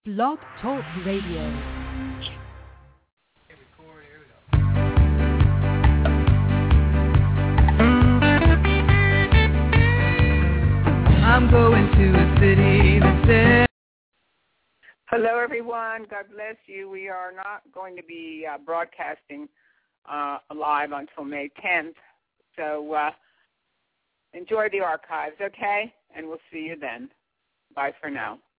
Blog Talk Radio. I'm going to a city that says... Hello, everyone. God bless you. We are not going to be broadcasting live until May 10th. So enjoy the archives, okay? And we'll see you then. Bye for now.